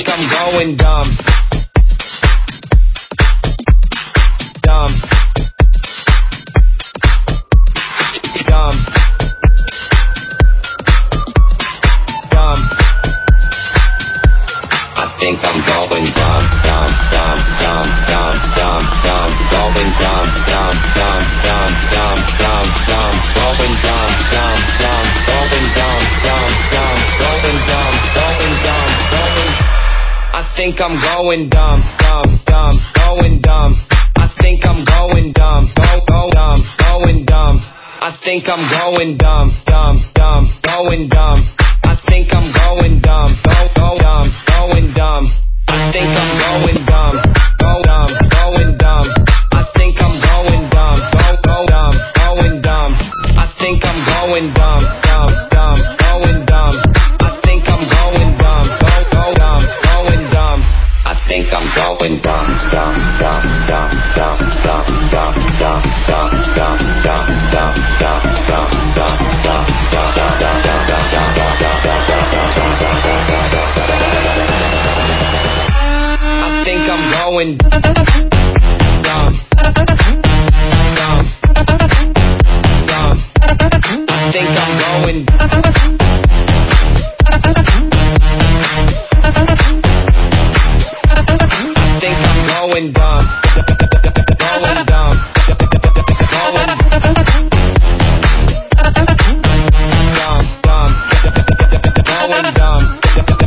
think I'm going dumb. Dumb. Dumb. Dumb. I think I'm going dumb, dumb, dumb, dumb, dumb, dumb, dumb, going dumb, dumb, dumb, dumb, dumb, dumb, dumb, going dumb, dumb, dumb, going dumb, dumb, dumb, going dumb, going dumb, going. I think I'm going dumb, dumb, dumb, going dumb. I think I'm going dumb, go dumb, going dumb. I think I'm going dumb, dumb, dumb, going dumb. I think I'm going dumb, go dumb, going dumb. I think I'm going dumb, go dumb, going dumb. I think I'm going dumb, go dumb, going dumb. I think I'm going dumb, dumb, dumb, going dumb. I think I'm going dumb, go dumb, going dumb. I think I'm going dumb, dumb, dumb, dumb, dumb, dumb, dumb, dumb, dumb, dumb, dumb, dumb, dumb, dumb, dumb, dumb, I think I'm going dumb, dumb, dumb. I think I'm going. I think I'm going dumb, going dumb, going dumb, dumb, going dumb, going.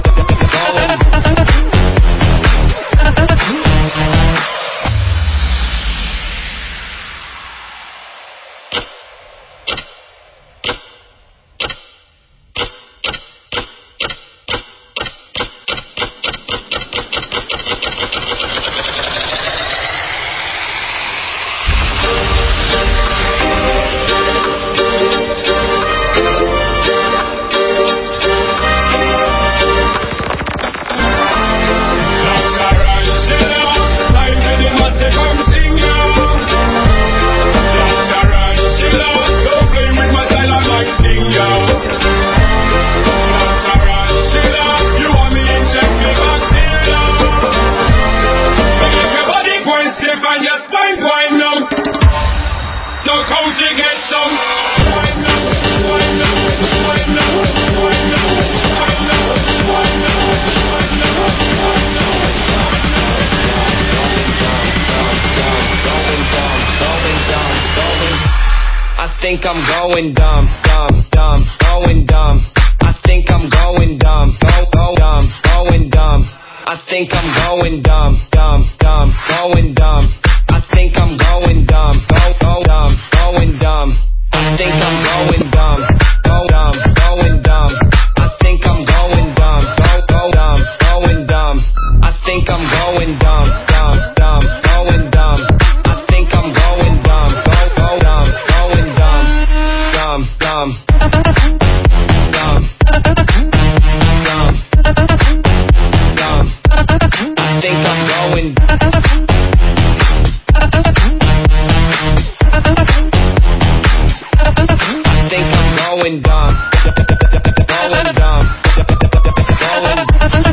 I think I'm going dumb, dumb, dumb, going dumb. I think I'm going dumb, go dumb, going dumb. I think I'm going dumb, dumb, dumb, going dumb. I think I'm going dumb, go dumb, going dumb. I think I'm going dumb, go dumb, going dumb. I think I'm going dumb, go dumb, going dumb. I think I'm going dumb, dumb, dumb, going dumb. I think I'm going dumb, go dumb, going dumb. Dumb, dumb, dumb, dumb, dumb. I think I'm going. I think I'm going dumb, going dumb, going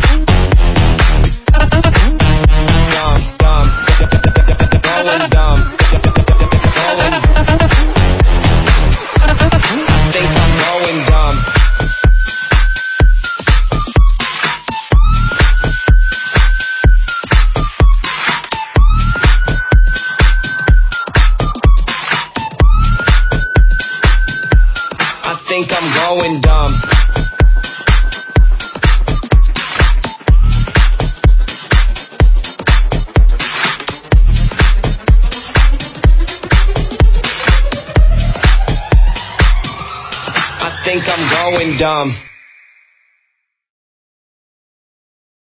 dumb, dumb, going dumb, going. I think I'm going dumb. I think I'm going dumb. I think I'm going dumb.